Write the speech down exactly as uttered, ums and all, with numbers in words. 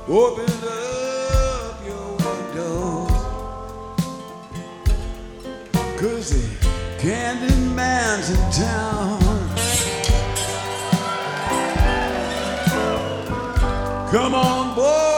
Open up your windows, 'cause the candy man's in town. Come on, boy.